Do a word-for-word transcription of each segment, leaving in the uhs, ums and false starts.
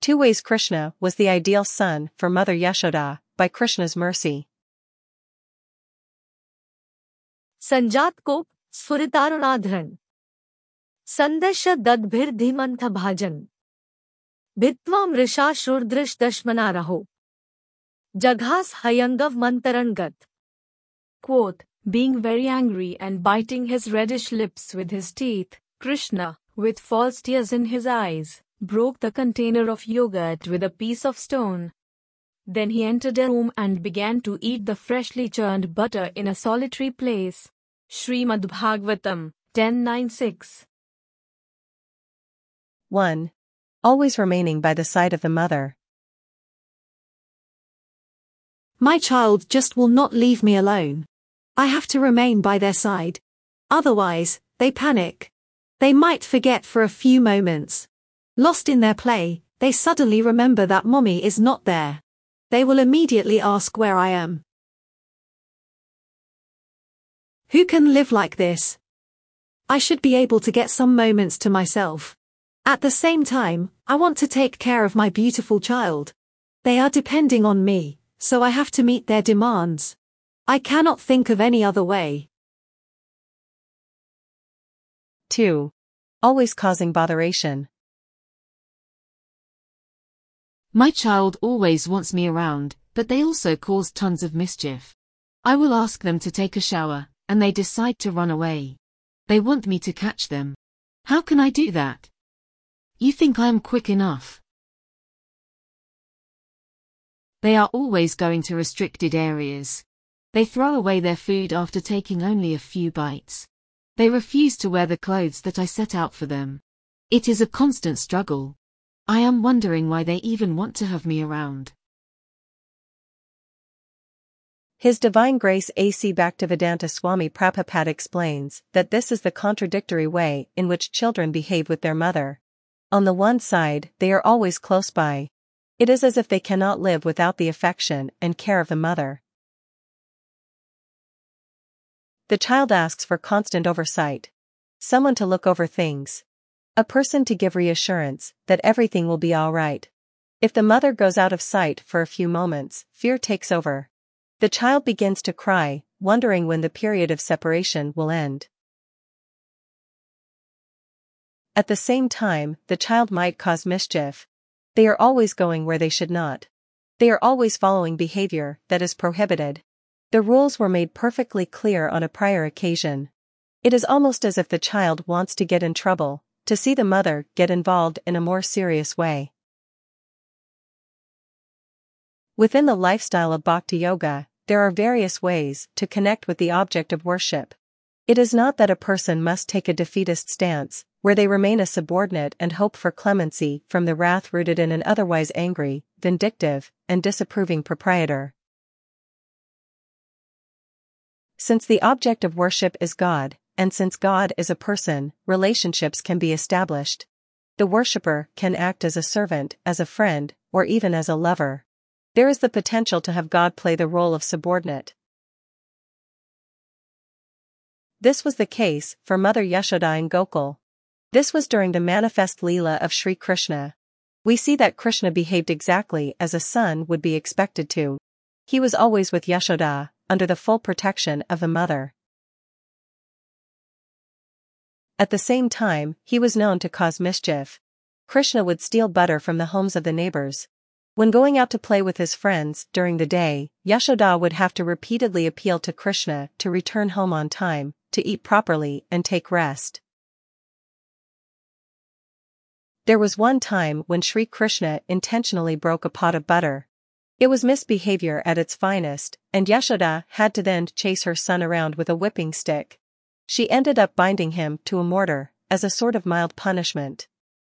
Two ways Krishna was the ideal son for Mother Yashoda, by Krishna's mercy. संजात कोप स्फुरितारुणाधरण संदश्य दद्भिर्धीमंथ भाजन भित्वा मृषा शूर्दृश दशमना रहो जघास हयंगव मंतरणगत. Quoth, being very angry and biting his reddish lips with his teeth, Krishna, with false tears in his eyes, broke the container of yogurt with a piece of stone. Then he entered a room and began to eat the freshly churned butter in a solitary place. Srimad Bhagavatam, ten ninety-six. one. Always remaining by the side of the mother. My child just will not leave me alone. I have to remain by their side. Otherwise, they panic. They might forget for a few moments. Lost in their play, they suddenly remember that mommy is not there. They will immediately ask where I am. Who can live like this? I should be able to get some moments to myself. At the same time, I want to take care of my beautiful child. They are depending on me, so I have to meet their demands. I cannot think of any other way. two. Always causing botheration. My child always wants me around, but they also cause tons of mischief. I will ask them to take a shower, and they decide to run away. They want me to catch them. How can I do that? You think I am quick enough? They are always going to restricted areas. They throw away their food after taking only a few bites. They refuse to wear the clothes that I set out for them. It is a constant struggle. I am wondering why they even want to have me around. His Divine Grace A C Bhaktivedanta Swami Prabhupada explains that this is the contradictory way in which children behave with their mother. On the one side, they are always close by. It is as if they cannot live without the affection and care of the mother. The child asks for constant oversight. Someone to look over things. A person to give reassurance that everything will be all right. If the mother goes out of sight for a few moments, fear takes over. The child begins to cry, wondering when the period of separation will end. At the same time, the child might cause mischief. They are always going where they should not. They are always following behavior that is prohibited. The rules were made perfectly clear on a prior occasion. It is almost as if the child wants to get in trouble, to see the mother get involved in a more serious way. Within the lifestyle of Bhakti Yoga, there are various ways to connect with the object of worship. It is not that a person must take a defeatist stance, where they remain a subordinate and hope for clemency from the wrath rooted in an otherwise angry, vindictive, and disapproving proprietor. Since the object of worship is God, and since God is a person, relationships can be established. The worshipper can act as a servant, as a friend, or even as a lover. There is the potential to have God play the role of subordinate. This was the case for Mother Yashoda in Gokul. This was during the manifest Leela of Sri Krishna. We see that Krishna behaved exactly as a son would be expected to. He was always with Yashoda, under the full protection of the mother. At the same time, he was known to cause mischief. Krishna would steal butter from the homes of the neighbors. When going out to play with his friends during the day, Yashoda would have to repeatedly appeal to Krishna to return home on time, to eat properly and take rest. There was one time when Sri Krishna intentionally broke a pot of butter. It was misbehavior at its finest, and Yashoda had to then chase her son around with a whipping stick. She ended up binding him to a mortar, as a sort of mild punishment.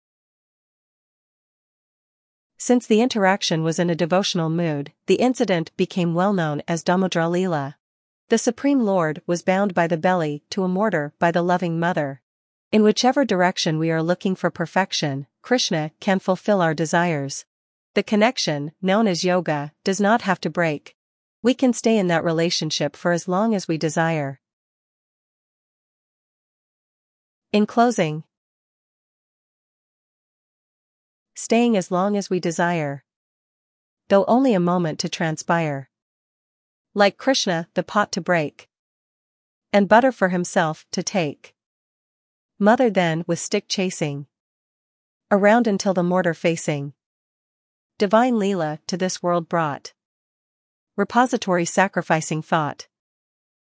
Since the interaction was in a devotional mood, the incident became well known as Damodara Leela. The Supreme Lord was bound by the belly to a mortar by the loving mother. In whichever direction we are looking for perfection, Krishna can fulfill our desires. The connection, known as yoga, does not have to break. We can stay in that relationship for as long as we desire. In closing, staying as long as we desire, though only a moment to transpire. Like Krishna, the pot to break, and butter for himself to take. Mother then with stick chasing around until the mortar facing. Divine Leela to this world brought. Repository sacrificing thought.